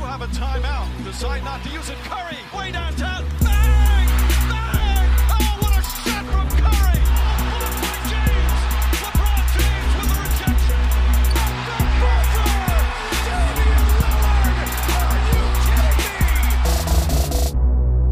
have a timeout. Decide not to use it. Curry, way downtown. Bang! Bang! Oh, what a shot from Curry! Blocked by James. LeBron James with the rejection. The buzzer! Damian Lillard! Are you kidding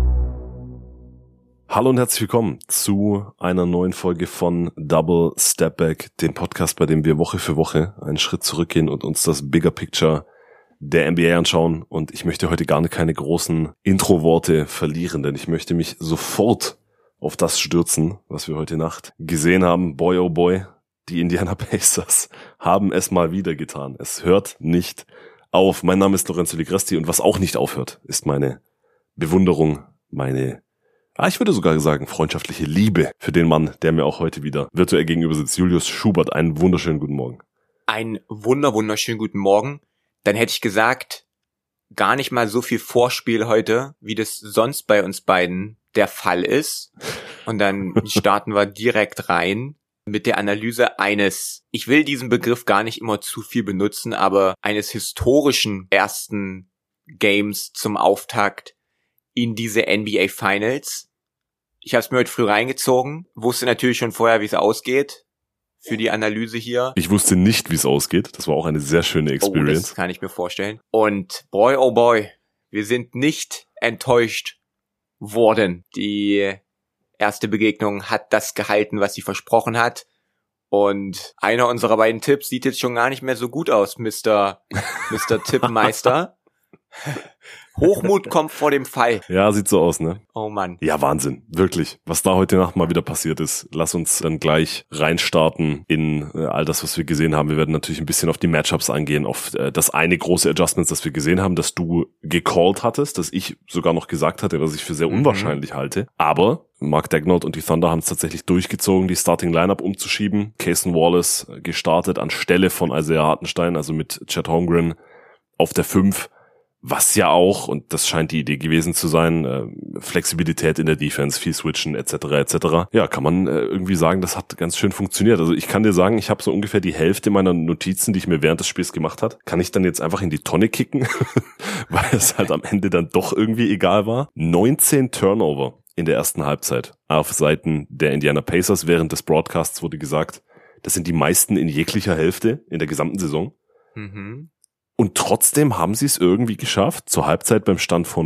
me? Hallo und herzlich willkommen zu einer neuen Folge von Double Step Back, dem Podcast, bei dem wir Woche für Woche einen Schritt zurückgehen und uns das Bigger Picture der NBA anschauen. Und ich möchte heute gar keine großen Intro-Worte verlieren, denn ich möchte mich sofort auf das stürzen, was wir heute Nacht gesehen haben. Boy, oh boy, die Indiana Pacers haben es mal wieder getan. Es hört nicht auf. Mein Name ist Lorenzo Ligresti und was auch nicht aufhört, ist meine Bewunderung, ich würde sogar sagen, freundschaftliche Liebe für den Mann, der mir auch heute wieder virtuell gegenüber sitzt. Julius Schubert, einen wunderschönen guten Morgen. Einen wunderschönen guten Morgen. Dann hätte ich gesagt, gar nicht mal so viel Vorspiel heute, wie das sonst bei uns beiden der Fall ist. Und dann starten wir direkt rein mit der Analyse eines, ich will diesen Begriff gar nicht immer zu viel benutzen, aber eines historischen ersten Games zum Auftakt in diese NBA Finals. Ich habe es mir heute früh reingezogen, wusste natürlich schon vorher, wie es ausgeht für die Analyse hier. Ich wusste nicht, wie es ausgeht. Das war auch eine sehr schöne Experience. Das kann ich mir vorstellen. Und boy, oh boy, wir sind nicht enttäuscht worden. Die erste Begegnung hat das gehalten, was sie versprochen hat. Und einer unserer beiden Tipps sieht jetzt schon gar nicht mehr so gut aus, Mr. Tippmeister. Hochmut kommt vor dem Fall. Ja, sieht so aus, ne? Oh Mann. Ja, Wahnsinn. Wirklich. Was da heute Nacht mal wieder passiert ist. Lass uns dann gleich reinstarten in all das, was wir gesehen haben. Wir werden natürlich ein bisschen auf die Matchups eingehen, auf das eine große Adjustments, das wir gesehen haben, das du gecallt hattest, das ich sogar noch gesagt hatte, was ich für sehr unwahrscheinlich halte. Aber Mark Daigneault und die Thunder haben es tatsächlich durchgezogen, die Starting Lineup umzuschieben. Cason Wallace gestartet anstelle von Isaiah Hartenstein, also mit Chet Holmgren auf der 5. Was ja auch, und das scheint die Idee gewesen zu sein, Flexibilität in der Defense, viel switchen etc. etc. Ja, kann man irgendwie sagen, das hat ganz schön funktioniert. Also ich kann dir sagen, ich habe so ungefähr die Hälfte meiner Notizen, die ich mir während des Spiels gemacht habe, kann ich dann jetzt einfach in die Tonne kicken, weil es halt am Ende dann doch irgendwie egal war. 19 Turnover in der ersten Halbzeit auf Seiten der Indiana Pacers. Während des Broadcasts wurde gesagt, das sind die meisten in jeglicher Hälfte in der gesamten Saison. Mhm. Und trotzdem haben sie es irgendwie geschafft, zur Halbzeit beim Stand von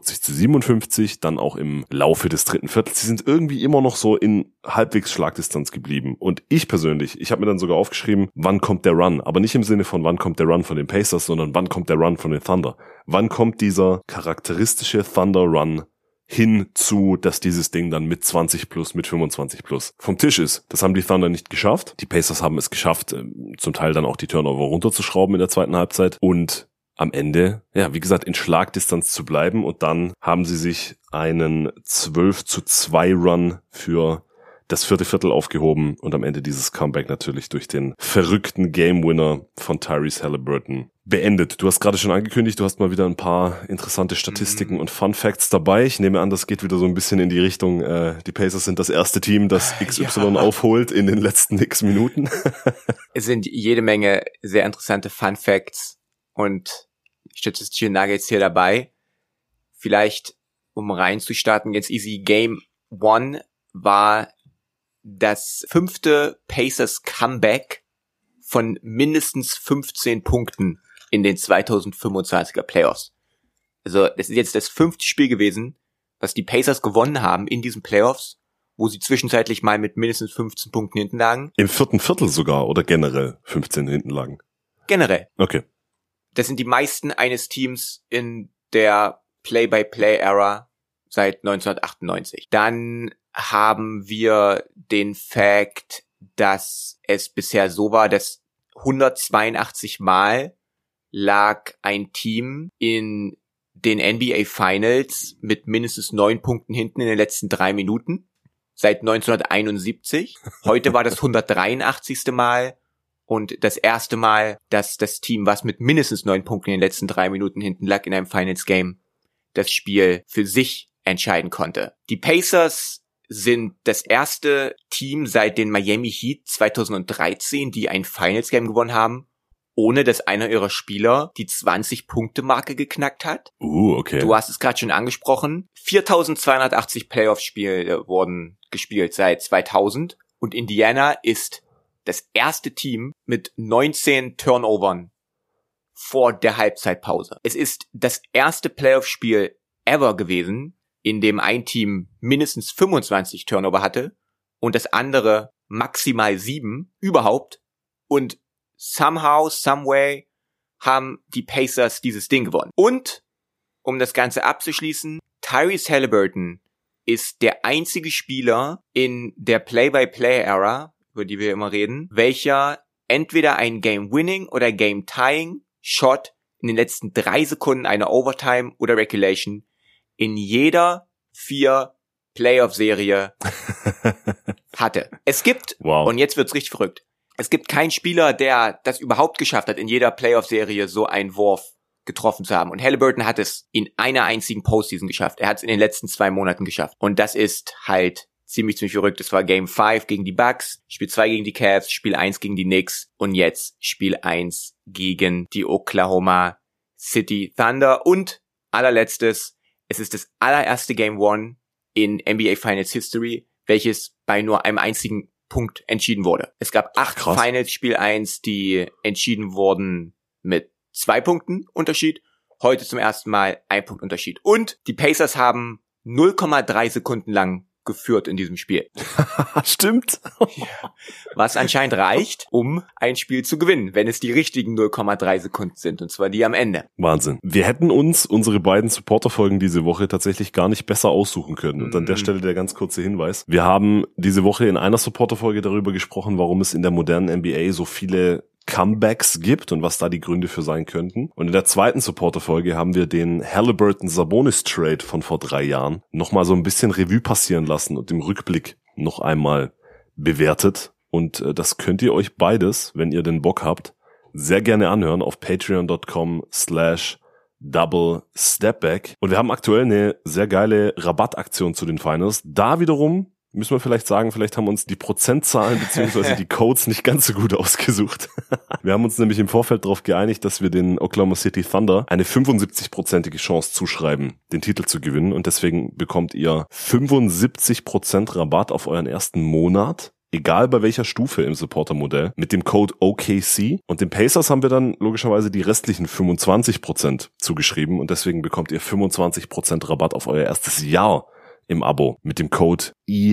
45-57, dann auch im Laufe des dritten Viertels. Sie sind irgendwie immer noch so in halbwegs Schlagdistanz geblieben. Und ich persönlich, ich habe mir dann sogar aufgeschrieben, wann kommt der Run? Aber nicht im Sinne von, wann kommt der Run von den Pacers, sondern wann kommt der Run von den Thunder? Wann kommt dieser charakteristische Thunder Run hinzu, dass dieses Ding dann mit 20 plus, mit 25 plus vom Tisch ist. Das haben die Thunder nicht geschafft. Die Pacers haben es geschafft, zum Teil dann auch die Turnover runterzuschrauben in der zweiten Halbzeit und am Ende, ja, wie gesagt, in Schlagdistanz zu bleiben, und dann haben sie sich einen 12-2 Run für das vierte Viertel aufgehoben und am Ende dieses Comeback natürlich durch den verrückten Game Winner von Tyrese Haliburton beendet. Du hast gerade schon angekündigt, du hast mal wieder ein paar interessante Statistiken und Fun Facts dabei. Ich nehme an, das geht wieder so ein bisschen in die Richtung, die Pacers sind das erste Team, das XY aufholt in den letzten x Minuten. Es sind jede Menge sehr interessante Fun Facts und statistische Nuggets hier dabei. Vielleicht, um reinzustarten, ganz easy. Game 1 war das 5. Pacers Comeback von mindestens 15 Punkten in den 2025er Playoffs. Also das ist jetzt das 5. Spiel gewesen, was die Pacers gewonnen haben in diesen Playoffs, wo sie zwischenzeitlich mal mit mindestens 15 Punkten hinten lagen. Im vierten Viertel sogar oder generell 15 hinten lagen? Generell. Okay. Das sind die meisten eines Teams in der Play-by-Play-Ära seit 1998. Dann haben wir den Fact, dass es bisher so war, dass 182 Mal lag ein Team in den NBA Finals mit mindestens 9 Punkten hinten in den letzten 3 Minuten. Seit 1971. Heute war das 183. Mal und das erste Mal, dass das Team, was mit mindestens 9 Punkten in den letzten 3 Minuten hinten lag in einem Finals Game, das Spiel für sich entscheiden konnte. Die Pacers sind das erste Team seit den Miami Heat 2013, die ein Finals Game gewonnen haben, ohne dass einer ihrer Spieler die 20-Punkte-Marke geknackt hat. Okay. Du hast es gerade schon angesprochen. 4.280 Playoff-Spiele wurden gespielt seit 2000 und Indiana ist das erste Team mit 19 Turnovern vor der Halbzeitpause. Es ist das erste Playoff-Spiel ever gewesen, in dem ein Team mindestens 25 Turnover hatte und das andere maximal 7 überhaupt. Und somehow, someway haben die Pacers dieses Ding gewonnen. Und, um das Ganze abzuschließen, Tyrese Haliburton ist der einzige Spieler in der Play-by-Play-Ära, über die wir immer reden, welcher entweder ein Game-Winning oder Game-Tying-Shot in den letzten 3 Sekunden einer Overtime oder Regulation in jeder 4 Playoff-Serie hatte. Es gibt, und jetzt wird's richtig verrückt, es gibt keinen Spieler, der das überhaupt geschafft hat, in jeder Playoff-Serie so einen Wurf getroffen zu haben. Und Haliburton hat es in einer einzigen Postseason geschafft. Er hat es in den letzten 2 Monaten geschafft. Und das ist halt ziemlich verrückt. Das war Game 5 gegen die Bucks, Spiel 2 gegen die Cavs, Spiel 1 gegen die Knicks und jetzt Spiel 1 gegen die Oklahoma City Thunder. Und allerletztes, es ist das allererste Game 1 in NBA Finals History, welches bei nur einem einzigen Punkt entschieden wurde. Es gab 8 Finals Spiel 1, die entschieden wurden mit 2 Punkten Unterschied. Heute zum ersten Mal 1 Punkt Unterschied. Und die Pacers haben 0,3 Sekunden lang geführt in diesem Spiel. Stimmt. Was anscheinend reicht, um ein Spiel zu gewinnen, wenn es die richtigen 0,3 Sekunden sind, und zwar die am Ende. Wahnsinn. Wir hätten uns unsere beiden Supporterfolgen diese Woche tatsächlich gar nicht besser aussuchen können. Und an der Stelle der ganz kurze Hinweis. Wir haben diese Woche in einer Supporterfolge darüber gesprochen, warum es in der modernen NBA so viele Comebacks gibt und was da die Gründe für sein könnten. Und in der zweiten Supporter-Folge haben wir den Haliburton-Sabonis-Trade von vor 3 Jahren nochmal so ein bisschen Revue passieren lassen und im Rückblick noch einmal bewertet. Und das könnt ihr euch beides, wenn ihr den Bock habt, sehr gerne anhören auf patreon.com/double-stepback. Und wir haben aktuell eine sehr geile Rabattaktion zu den Finals. Da wiederum müssen wir vielleicht sagen, vielleicht haben uns die Prozentzahlen bzw. die Codes nicht ganz so gut ausgesucht. Wir haben uns nämlich im Vorfeld darauf geeinigt, dass wir den Oklahoma City Thunder eine 75%ige Chance zuschreiben, den Titel zu gewinnen. Und deswegen bekommt ihr 75% Rabatt auf euren ersten Monat, egal bei welcher Stufe im Supporter-Modell, mit dem Code OKC. Und den Pacers haben wir dann logischerweise die restlichen 25% zugeschrieben. Und deswegen bekommt ihr 25% Rabatt auf euer erstes Jahr im Abo mit dem Code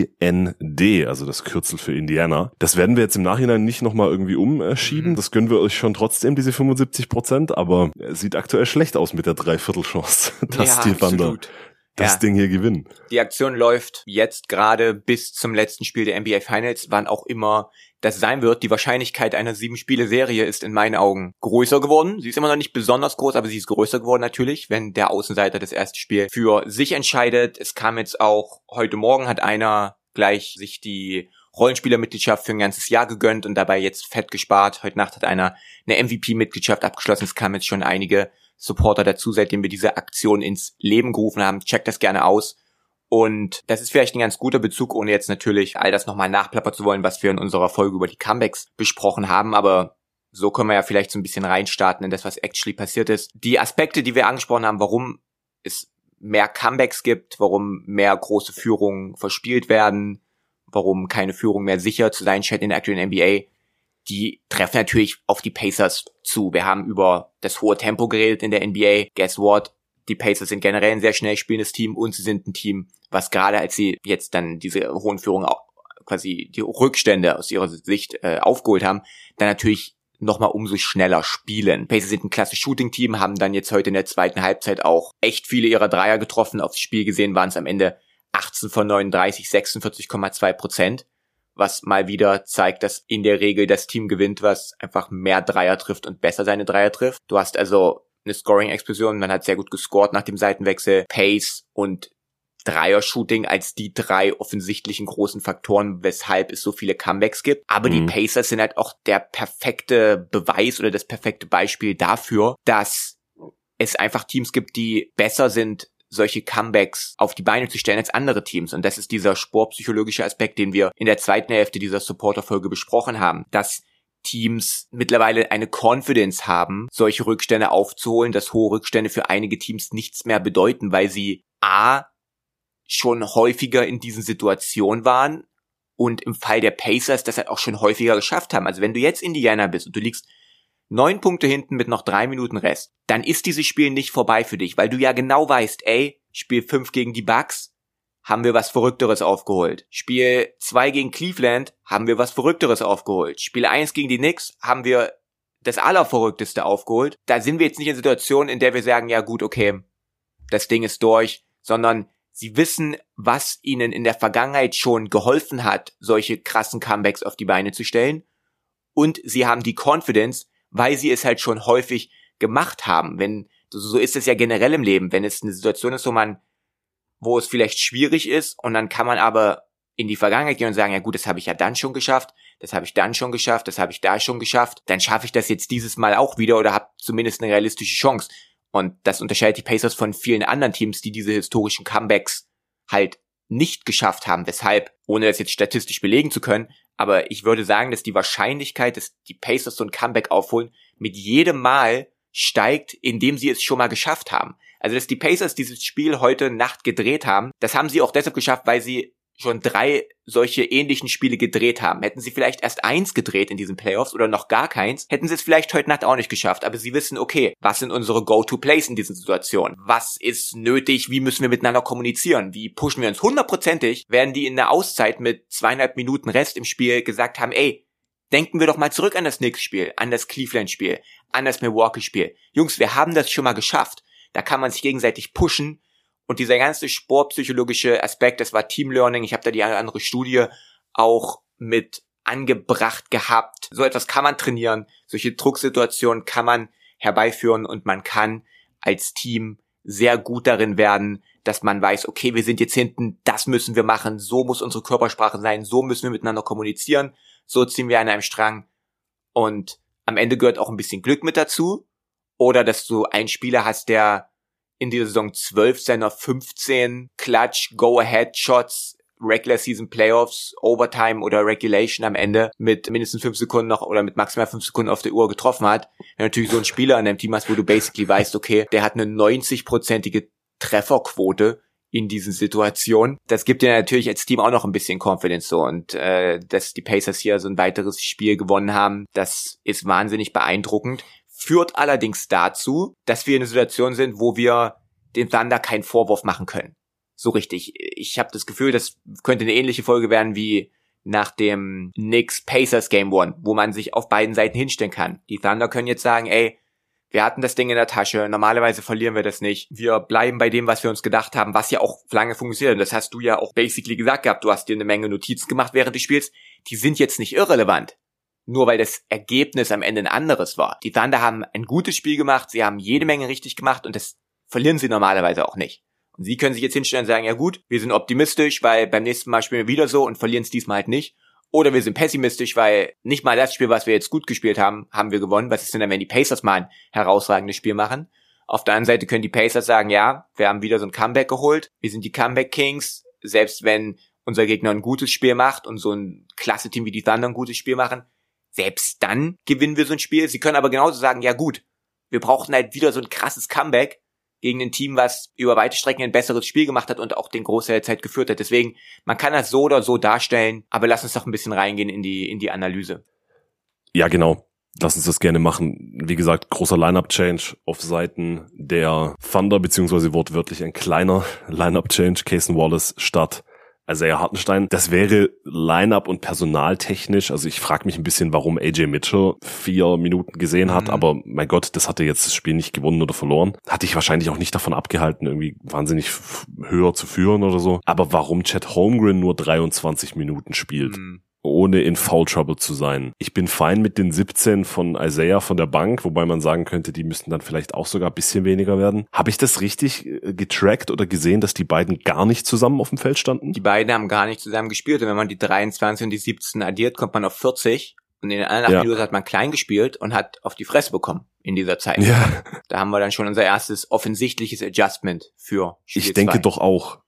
IND, also das Kürzel für Indiana. Das werden wir jetzt im Nachhinein nicht nochmal irgendwie umschieben. Das gönnen wir euch schon trotzdem, diese 75%, aber es sieht aktuell schlecht aus mit der Dreiviertelchance, dass die Thunder das Ding hier gewinnen. Die Aktion läuft jetzt gerade bis zum letzten Spiel der NBA Finals, wann auch immer das sein wird. Die Wahrscheinlichkeit einer 7-Spiele-Serie ist in meinen Augen größer geworden. Sie ist immer noch nicht besonders groß, aber sie ist größer geworden natürlich, wenn der Außenseiter das erste Spiel für sich entscheidet. Es kam jetzt auch, heute Morgen hat einer gleich sich die Rollenspielermitgliedschaft für ein ganzes Jahr gegönnt und dabei jetzt fett gespart. Heute Nacht hat einer eine MVP-Mitgliedschaft abgeschlossen. Es kamen jetzt schon einige Supporter dazu, seitdem wir diese Aktion ins Leben gerufen haben. Checkt das gerne aus. Und das ist vielleicht ein ganz guter Bezug, ohne jetzt natürlich all das nochmal nachplappern zu wollen, was wir in unserer Folge über die Comebacks besprochen haben. Aber so können wir ja vielleicht so ein bisschen reinstarten in das, was actually passiert ist. Die Aspekte, die wir angesprochen haben, warum es mehr Comebacks gibt, warum mehr große Führungen verspielt werden, warum keine Führung mehr sicher zu sein scheint in der aktuellen NBA, die treffen natürlich auf die Pacers zu. Wir haben über das hohe Tempo geredet in der NBA. Guess what? Die Pacers sind generell ein sehr schnell spielendes Team und sie sind ein Team, was gerade als sie jetzt dann diese hohen Führungen quasi die Rückstände aus ihrer Sicht aufgeholt haben, dann natürlich nochmal umso schneller spielen. Pacers sind ein klasse Shooting-Team, haben dann jetzt heute in der zweiten Halbzeit auch echt viele ihrer Dreier getroffen. Aufs Spiel gesehen waren es am Ende 18 von 39, 46,2%. Was mal wieder zeigt, dass in der Regel das Team gewinnt, was einfach mehr Dreier trifft und besser seine Dreier trifft. Du hast also eine Scoring-Explosion, man hat sehr gut gescored nach dem Seitenwechsel, Pace und Dreier-Shooting als die 3 offensichtlichen großen Faktoren, weshalb es so viele Comebacks gibt. Aber die Pacers sind halt auch der perfekte Beweis oder das perfekte Beispiel dafür, dass es einfach Teams gibt, die besser sind, solche Comebacks auf die Beine zu stellen als andere Teams. Und das ist dieser sportpsychologische Aspekt, den wir in der zweiten Hälfte dieser Supporter-Folge besprochen haben, dass Teams mittlerweile eine Confidence haben, solche Rückstände aufzuholen, dass hohe Rückstände für einige Teams nichts mehr bedeuten, weil sie schon häufiger in diesen Situationen waren und im Fall der Pacers das halt auch schon häufiger geschafft haben. Also wenn du jetzt Indiana bist und du liegst 9 Punkte hinten mit noch 3 Minuten Rest, dann ist dieses Spiel nicht vorbei für dich, weil du ja genau weißt, Spiel 5 gegen die Bucks, haben wir was Verrückteres aufgeholt. Spiel 2 gegen Cleveland, haben wir was Verrückteres aufgeholt. Spiel 1 gegen die Knicks, haben wir das Allerverrückteste aufgeholt. Da sind wir jetzt nicht in Situationen, in der wir sagen, ja gut, okay, das Ding ist durch, sondern sie wissen, was ihnen in der Vergangenheit schon geholfen hat, solche krassen Comebacks auf die Beine zu stellen. Und sie haben die Confidence, weil sie es halt schon häufig gemacht haben. So ist es ja generell im Leben, wenn es eine Situation ist, wo es vielleicht schwierig ist und dann kann man aber in die Vergangenheit gehen und sagen, ja gut, das habe ich ja dann schon geschafft, das habe ich dann schon geschafft, das habe ich da schon geschafft, dann schaffe ich das jetzt dieses Mal auch wieder oder habe zumindest eine realistische Chance. Und das unterscheidet die Pacers von vielen anderen Teams, die diese historischen Comebacks halt nicht geschafft haben. Weshalb, ohne das jetzt statistisch belegen zu können, aber ich würde sagen, dass die Wahrscheinlichkeit, dass die Pacers so ein Comeback aufholen, mit jedem Mal steigt, indem sie es schon mal geschafft haben. Also, dass die Pacers dieses Spiel heute Nacht gedreht haben, das haben sie auch deshalb geschafft, weil sie schon 3 solche ähnlichen Spiele gedreht haben. Hätten sie vielleicht erst 1 gedreht in diesen Playoffs oder noch gar keins, hätten sie es vielleicht heute Nacht auch nicht geschafft. Aber sie wissen, okay, was sind unsere Go-To-Plays in diesen Situationen? Was ist nötig? Wie müssen wir miteinander kommunizieren? Wie pushen wir uns? 100%ig werden die in der Auszeit mit 2,5 Minuten Rest im Spiel gesagt haben, denken wir doch mal zurück an das Knicks-Spiel, an das Cleveland-Spiel, an das Milwaukee-Spiel. Jungs, wir haben das schon mal geschafft. Da kann man sich gegenseitig pushen. Und dieser ganze sportpsychologische Aspekt, das war Team Learning, ich habe da die eine oder andere Studie auch mit angebracht gehabt. So etwas kann man trainieren, solche Drucksituationen kann man herbeiführen und man kann als Team sehr gut darin werden, dass man weiß, okay, wir sind jetzt hinten, das müssen wir machen, so muss unsere Körpersprache sein, so müssen wir miteinander kommunizieren, so ziehen wir an einem Strang. Und am Ende gehört auch ein bisschen Glück mit dazu. Oder dass du einen Spieler hast, der in dieser Saison 12 seiner 15 Clutch Go-Ahead-Shots, Regular Season Playoffs, Overtime oder Regulation am Ende mit mindestens 5 Sekunden noch oder mit maximal 5 Sekunden auf der Uhr getroffen hat. Wenn du natürlich so einen Spieler an deinem Team hast, wo du basically weißt, okay, der hat eine 90%ige Trefferquote in diesen Situationen. Das gibt dir natürlich als Team auch noch ein bisschen Confidence so. Und dass die Pacers hier so ein weiteres Spiel gewonnen haben, das ist wahnsinnig beeindruckend. Führt allerdings dazu, dass wir in einer Situation sind, wo wir dem Thunder keinen Vorwurf machen können. So richtig. Ich habe das Gefühl, das könnte eine ähnliche Folge werden wie nach dem Knicks-Pacers Game 1, wo man sich auf beiden Seiten hinstellen kann. Die Thunder können jetzt sagen, wir hatten das Ding in der Tasche, normalerweise verlieren wir das nicht. Wir bleiben bei dem, was wir uns gedacht haben, was ja auch lange funktioniert. Und das hast du ja auch basically gesagt gehabt. Du hast dir eine Menge Notizen gemacht während des Spiels. Die sind jetzt nicht irrelevant. Nur weil das Ergebnis am Ende ein anderes war. Die Thunder haben ein gutes Spiel gemacht, sie haben jede Menge richtig gemacht und das verlieren sie normalerweise auch nicht. Und sie können sich jetzt hinstellen und sagen, ja gut, wir sind optimistisch, weil beim nächsten Mal spielen wir wieder so und verlieren es diesmal halt nicht. Oder wir sind pessimistisch, weil nicht mal das Spiel, was wir jetzt gut gespielt haben, haben wir gewonnen. Was ist denn dann, wenn die Pacers mal ein herausragendes Spiel machen? Auf der anderen Seite können die Pacers sagen, ja, wir haben wieder so ein Comeback geholt. Wir sind die Comeback Kings. Selbst wenn unser Gegner ein gutes Spiel macht und so ein klasse Team wie die Thunder ein gutes Spiel machen, selbst dann gewinnen wir so ein Spiel. Sie können aber genauso sagen, ja gut, wir brauchen halt wieder so ein krasses Comeback gegen ein Team, was über weite Strecken ein besseres Spiel gemacht hat und auch den Großteil der Zeit geführt hat. Deswegen, man kann das so oder so darstellen, aber lass uns doch ein bisschen reingehen in die Analyse. Ja, genau. Lass uns das gerne machen. Wie gesagt, großer Line-Up-Change auf Seiten der Thunder, beziehungsweise wortwörtlich ein kleiner Line-Up-Change. Cason Wallace statt Isaiah Hartenstein. Das wäre Line-Up und personaltechnisch, also ich frage mich ein bisschen, warum AJ Mitchell 4 Minuten gesehen hat, aber mein Gott, das hatte jetzt das Spiel nicht gewonnen oder verloren. Hatte ich wahrscheinlich auch nicht davon abgehalten, irgendwie wahnsinnig höher zu führen oder so. Aber warum Chet Holmgren nur 23 Minuten spielt, ohne in Foul Trouble zu sein. Ich bin fein mit den 17 von Isaiah von der Bank, wobei man sagen könnte, die müssten dann vielleicht auch sogar ein bisschen weniger werden. Habe ich das richtig getrackt oder gesehen, dass die beiden gar nicht zusammen auf dem Feld standen? Die beiden haben gar nicht zusammen gespielt und wenn man die 23 und die 17 addiert, kommt man auf 40 und in den anderen 8 Minuten hat man klein gespielt und hat auf die Fresse bekommen in dieser Zeit. Ja. Da haben wir dann schon unser erstes offensichtliches Adjustment für Spiel 2. Ich denke doch auch.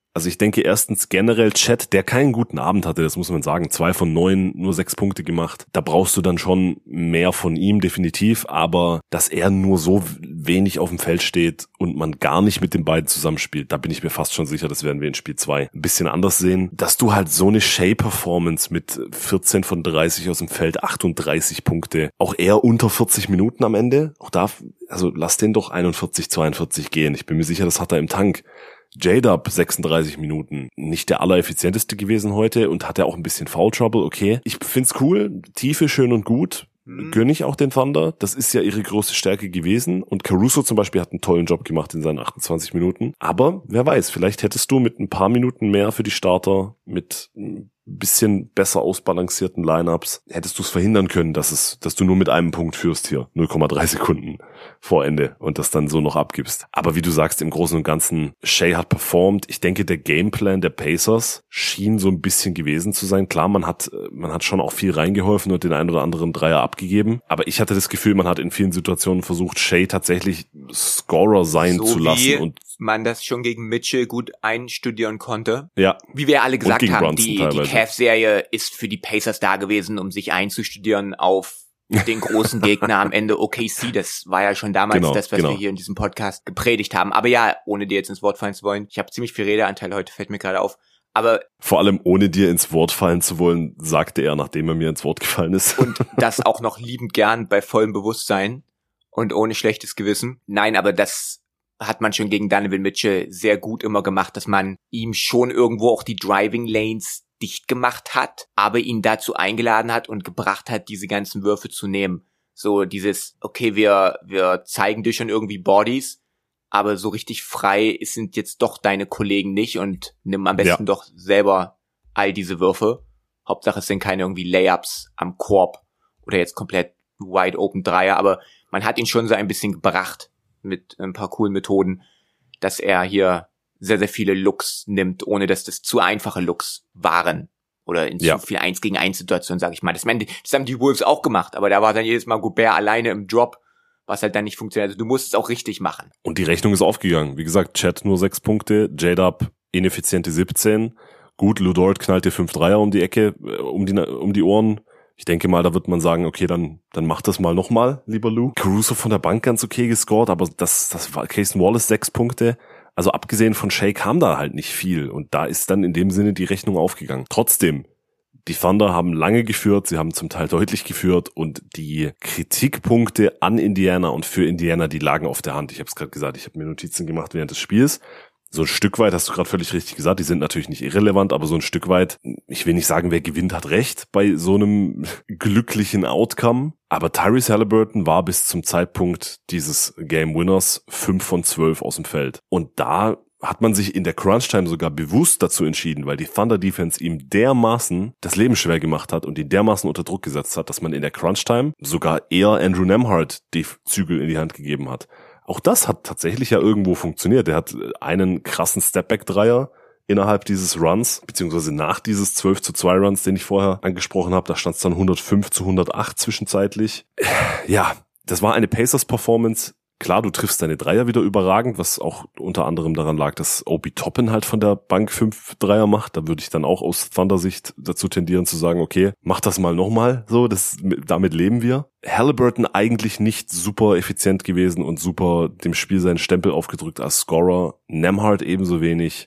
Also ich denke erstens generell Chet, der keinen guten Abend hatte, das muss man sagen. 2 von 9, nur 6 Punkte gemacht. Da brauchst du dann schon mehr von ihm, definitiv. Aber dass er nur so wenig auf dem Feld steht und man gar nicht mit den beiden zusammenspielt, da bin ich mir fast schon sicher, das werden wir in Spiel 2 ein bisschen anders sehen. Dass du halt so eine Shea-Performance mit 14 von 30 aus dem Feld, 38 Punkte, auch eher unter 40 Minuten am Ende. Auch da, also lass den doch 41, 42 gehen. Ich bin mir sicher, das hat er im Tank. J-Dub 36 Minuten, nicht der allereffizienteste gewesen heute und hatte auch ein bisschen Foul Trouble, okay. Ich find's cool, Tiefe schön und gut, gönne ich auch den Thunder, das ist ja ihre große Stärke gewesen und Caruso zum Beispiel hat einen tollen Job gemacht in seinen 28 Minuten, aber wer weiß, vielleicht hättest du mit ein paar Minuten mehr für die Starter, mit ein bisschen besser ausbalancierten Lineups, hättest du es verhindern können, dass du nur mit einem Punkt führst hier, 0,3 Sekunden vor Ende und das dann so noch abgibst. Aber wie du sagst, im Großen und Ganzen, Shea hat performt. Ich denke, der Gameplan der Pacers schien so ein bisschen gewesen zu sein. Klar, man hat schon auch viel reingeholfen und den einen oder anderen Dreier abgegeben. Aber ich hatte das Gefühl, man hat in vielen Situationen versucht, Shea tatsächlich Scorer sein so zu lassen. Wie und man das schon gegen Mitchell gut einstudieren konnte. Ja. Wie wir alle gesagt haben, Brunson die teilweise. Cavs-Serie ist für die Pacers da gewesen, um sich einzustudieren auf den großen Gegner am Ende OKC. Das war ja schon damals das, was wir hier in diesem Podcast gepredigt haben. Aber ja, ohne dir jetzt ins Wort fallen zu wollen, ich habe ziemlich viel Redeanteil heute, fällt mir gerade auf. Aber vor allem ohne dir ins Wort fallen zu wollen, sagte er, nachdem er mir ins Wort gefallen ist. Und das auch noch liebend gern bei vollem Bewusstsein und ohne schlechtes Gewissen. Nein, aber das hat man schon gegen Donovan Mitchell sehr gut immer gemacht, dass man ihm schon irgendwo auch die Driving Lanes dicht gemacht hat, aber ihn dazu eingeladen hat und gebracht hat, diese ganzen Würfe zu nehmen. So dieses, okay, wir zeigen dir schon irgendwie Bodies, aber so richtig frei sind jetzt doch deine Kollegen nicht und nimm am besten doch selber all diese Würfe. Hauptsache es sind keine irgendwie Layups am Korb oder jetzt komplett wide open Dreier, aber man hat ihn schon so ein bisschen gebracht mit ein paar coolen Methoden, dass er hier sehr, sehr viele Looks nimmt, ohne dass das zu einfache Looks waren. Oder in zu viel 1-gegen-1 Situationen, sage ich mal. Das haben die Wolves auch gemacht, aber da war dann jedes Mal Gobert alleine im Drop, was halt dann nicht funktioniert. Also du musst es auch richtig machen. Und die Rechnung ist aufgegangen. Wie gesagt, Chet nur 6 Punkte, J-Dub ineffiziente 17. Gut, Lu Dort knallt dir 5 Dreier um die Ecke, um die Ohren. Ich denke mal, da wird man sagen, okay, dann mach das mal nochmal, lieber Lou. Caruso von der Bank ganz okay gescored, aber das war Cason Wallace 6 Punkte. Also abgesehen von Shea kam da halt nicht viel und da ist dann in dem Sinne die Rechnung aufgegangen. Trotzdem, die Thunder haben lange geführt, sie haben zum Teil deutlich geführt und die Kritikpunkte an Indiana und für Indiana, die lagen auf der Hand. Ich habe es gerade gesagt, ich habe mir Notizen gemacht während des Spiels. So ein Stück weit, hast du gerade völlig richtig gesagt, die sind natürlich nicht irrelevant, aber so ein Stück weit, ich will nicht sagen, wer gewinnt, hat recht bei so einem glücklichen Outcome. Aber Tyrese Haliburton war bis zum Zeitpunkt dieses Game Winners 5 von 12 aus dem Feld. Und da hat man sich in der Crunch-Time sogar bewusst dazu entschieden, weil die Thunder-Defense ihm dermaßen das Leben schwer gemacht hat und ihn dermaßen unter Druck gesetzt hat, dass man in der Crunch-Time sogar eher Andrew Nembhard die Zügel in die Hand gegeben hat. Auch das hat tatsächlich ja irgendwo funktioniert. Er hat einen krassen Stepback-Dreier innerhalb dieses Runs, beziehungsweise nach dieses 12-2 Runs, den ich vorher angesprochen habe. Da stand es dann 105-108 zwischenzeitlich. Ja, das war eine Pacers-Performance. Klar, du triffst deine Dreier wieder überragend, was auch unter anderem daran lag, dass Obi Toppin halt von der Bank 5 Dreier macht. Da würde ich dann auch aus Thunder-Sicht dazu tendieren zu sagen, okay, mach das mal nochmal so, damit leben wir. Haliburton eigentlich nicht super effizient gewesen und super dem Spiel seinen Stempel aufgedrückt als Scorer. Nembhard ebenso wenig.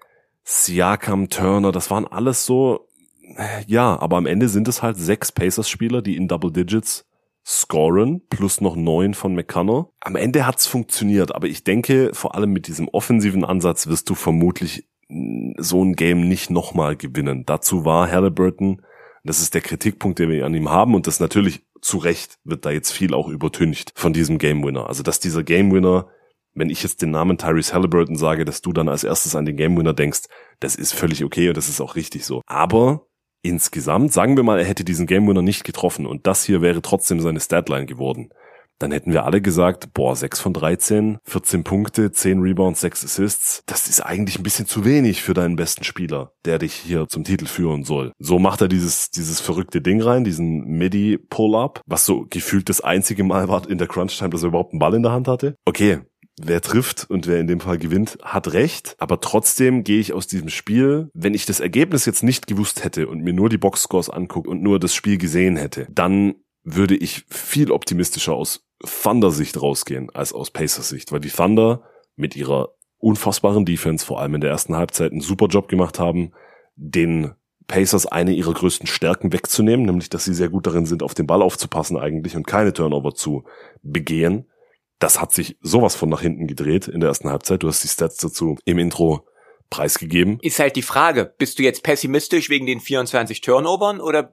Siakam, Turner, das waren alles so, ja, aber am Ende sind es halt 6 Pacers-Spieler, die in Double Digits scoren, plus noch 9 von McConnell. Am Ende hat's funktioniert, aber ich denke, vor allem mit diesem offensiven Ansatz wirst du vermutlich so ein Game nicht nochmal gewinnen. Dazu war Haliburton, das ist der Kritikpunkt, den wir an ihm haben, und das natürlich zu Recht wird da jetzt viel auch übertüncht von diesem Game Winner. Also dass dieser Game Winner, wenn ich jetzt den Namen Tyrese Haliburton sage, dass du dann als erstes an den Game Winner denkst, das ist völlig okay und das ist auch richtig so. Aber insgesamt, sagen wir mal, er hätte diesen Game Winner nicht getroffen und das hier wäre trotzdem seine Statline geworden. Dann hätten wir alle gesagt, 6 von 13, 14 Punkte, 10 Rebounds, 6 Assists. Das ist eigentlich ein bisschen zu wenig für deinen besten Spieler, der dich hier zum Titel führen soll. So macht er dieses verrückte Ding rein, diesen Midi-Pull-Up, was so gefühlt das einzige Mal war in der Crunch-Time, dass er überhaupt einen Ball in der Hand hatte. Okay, wer trifft und wer in dem Fall gewinnt, hat recht. Aber trotzdem gehe ich aus diesem Spiel, wenn ich das Ergebnis jetzt nicht gewusst hätte und mir nur die Boxscores angucke und nur das Spiel gesehen hätte, dann würde ich viel optimistischer aus Thunder-Sicht rausgehen als aus Pacers-Sicht, weil die Thunder mit ihrer unfassbaren Defense, vor allem in der ersten Halbzeit, einen super Job gemacht haben, den Pacers eine ihrer größten Stärken wegzunehmen, nämlich dass sie sehr gut darin sind, auf den Ball aufzupassen eigentlich und keine Turnover zu begehen. Das hat sich sowas von nach hinten gedreht in der ersten Halbzeit. Du hast die Stats dazu im Intro preisgegeben. Ist halt die Frage, bist du jetzt pessimistisch wegen den 24 Turnovern oder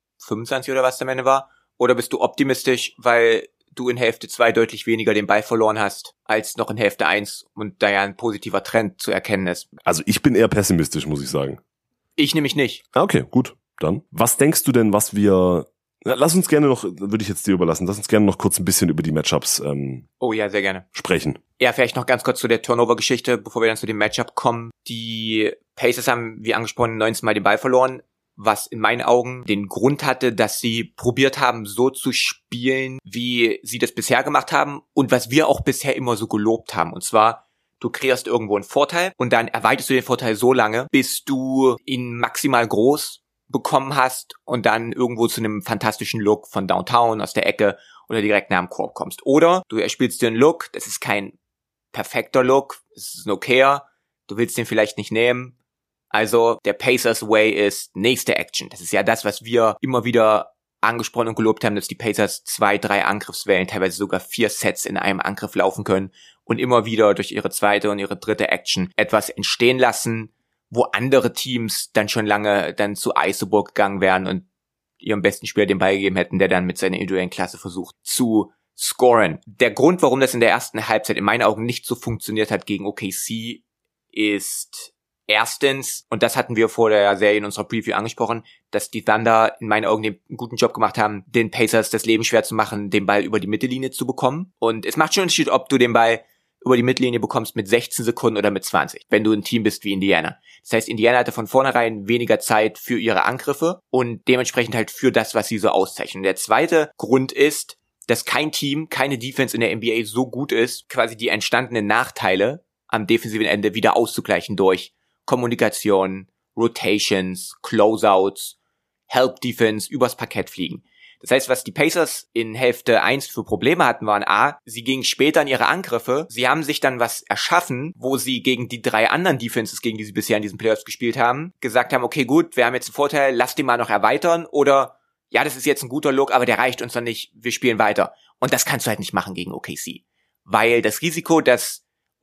25 oder was am Ende war? Oder bist du optimistisch, weil du in Hälfte 2 deutlich weniger den Ball verloren hast, als noch in Hälfte 1 und da ja ein positiver Trend zu erkennen ist? Also ich bin eher pessimistisch, muss ich sagen. Ich nämlich nicht. Okay, gut, dann. Was denkst du denn, lass uns gerne noch, würde ich jetzt dir überlassen, lass uns gerne noch kurz ein bisschen über die Matchups oh ja, sehr gerne. Sprechen. Ja, vielleicht noch ganz kurz zu der Turnover-Geschichte, bevor wir dann zu dem Matchup kommen. Die Pacers haben, wie angesprochen, 19 Mal den Ball verloren, was in meinen Augen den Grund hatte, dass sie probiert haben, so zu spielen, wie sie das bisher gemacht haben und was wir auch bisher immer so gelobt haben. Und zwar, du kreierst irgendwo einen Vorteil und dann erweiterst du den Vorteil so lange, bis du ihn maximal groß bekommen hast und dann irgendwo zu einem fantastischen Look von Downtown, aus der Ecke oder direkt nach dem Korb kommst. Oder du erspielst dir einen Look, das ist kein perfekter Look, es ist ein okayer, du willst den vielleicht nicht nehmen. Also der Pacers Way ist nächste Action. Das ist ja das, was wir immer wieder angesprochen und gelobt haben, dass die Pacers 2, 3 Angriffswellen, teilweise sogar 4 Sets in einem Angriff laufen können und immer wieder durch ihre zweite und ihre dritte Action etwas entstehen lassen, wo andere Teams dann schon lange dann zu Isoburg gegangen wären und ihrem besten Spieler den Ball gegeben hätten, der dann mit seiner individuellen Klasse versucht zu scoren. Der Grund, warum das in der ersten Halbzeit in meinen Augen nicht so funktioniert hat gegen OKC, ist erstens, und das hatten wir vor der Serie in unserer Preview angesprochen, dass die Thunder in meinen Augen einen guten Job gemacht haben, den Pacers das Leben schwer zu machen, den Ball über die Mittellinie zu bekommen. Und es macht schon einen Unterschied, ob du den Ball über die Mittellinie bekommst mit 16 Sekunden oder mit 20, wenn du ein Team bist wie Indiana. Das heißt, Indiana hatte von vornherein weniger Zeit für ihre Angriffe und dementsprechend halt für das, was sie so auszeichnen. Der zweite Grund ist, dass kein Team, keine Defense in der NBA so gut ist, quasi die entstandenen Nachteile am defensiven Ende wieder auszugleichen durch Kommunikation, Rotations, Closeouts, Help Defense, übers Parkett fliegen. Das heißt, was die Pacers in Hälfte 1 für Probleme hatten, waren A, sie gingen später in ihre Angriffe, sie haben sich dann was erschaffen, wo sie gegen die 3 anderen Defenses, gegen die sie bisher in diesen Playoffs gespielt haben, gesagt haben, okay gut, wir haben jetzt einen Vorteil, lass den mal noch erweitern oder ja, das ist jetzt ein guter Look, aber der reicht uns noch nicht, wir spielen weiter. Und das kannst du halt nicht machen gegen OKC. Weil das Risiko, dass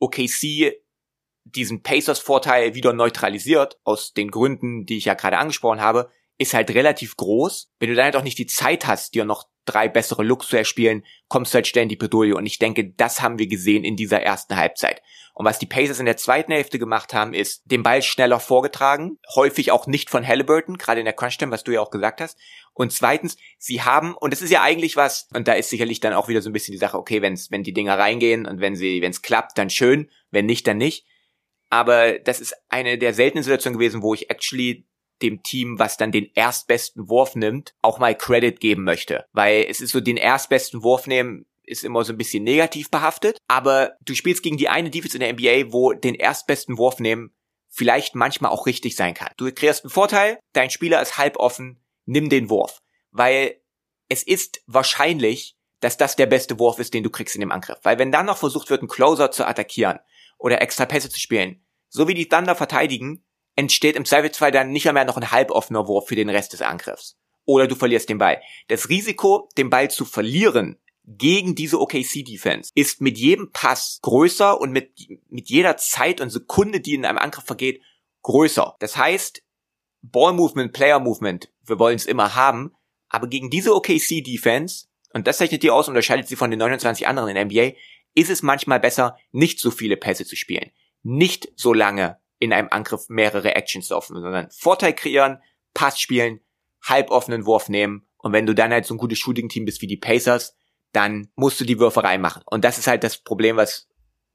OKC diesen Pacers-Vorteil wieder neutralisiert, aus den Gründen, die ich ja gerade angesprochen habe, ist halt relativ groß. Wenn du dann halt auch nicht die Zeit hast, dir noch 3 bessere Looks zu erspielen, kommst du halt schnell in die Bredouille. Und ich denke, das haben wir gesehen in dieser ersten Halbzeit. Und was die Pacers in der zweiten Hälfte gemacht haben, ist den Ball schneller vorgetragen, häufig auch nicht von Halliburton, gerade in der Crunch-Time, was du ja auch gesagt hast. Und zweitens, sie haben, und das ist ja eigentlich was, und da ist sicherlich dann auch wieder so ein bisschen die Sache, okay, wenn die Dinger reingehen und wenn es klappt, dann schön, wenn nicht, dann nicht. Aber das ist eine der seltenen Situationen gewesen, wo ich actually dem Team, was dann den erstbesten Wurf nimmt, auch mal Credit geben möchte. Weil es ist so, den erstbesten Wurf nehmen ist immer so ein bisschen negativ behaftet, aber du spielst gegen die eine Defense in der NBA, wo den erstbesten Wurf nehmen vielleicht manchmal auch richtig sein kann. Du kreierst einen Vorteil, dein Spieler ist halb offen, nimm den Wurf. Weil es ist wahrscheinlich, dass das der beste Wurf ist, den du kriegst in dem Angriff. Weil wenn dann noch versucht wird, einen Closer zu attackieren oder extra Pässe zu spielen, so wie die Thunder verteidigen, entsteht im Zweifelsfall dann nicht mehr noch ein halboffener Wurf für den Rest des Angriffs. Oder du verlierst den Ball. Das Risiko, den Ball zu verlieren gegen diese OKC-Defense ist mit jedem Pass größer und mit jeder Zeit und Sekunde, die in einem Angriff vergeht, größer. Das heißt, Ball-Movement, Player-Movement, wir wollen es immer haben, aber gegen diese OKC-Defense, und das zeichnet die aus, unterscheidet sie von den 29 anderen in der NBA, ist es manchmal besser, nicht so viele Pässe zu spielen. Nicht so lange in einem Angriff mehrere Actions zu laufen, sondern Vorteil kreieren, Pass spielen, halboffenen Wurf nehmen und wenn du dann halt so ein gutes Shooting-Team bist wie die Pacers, dann musst du die Würfe reinmachen. Und das ist halt das Problem, was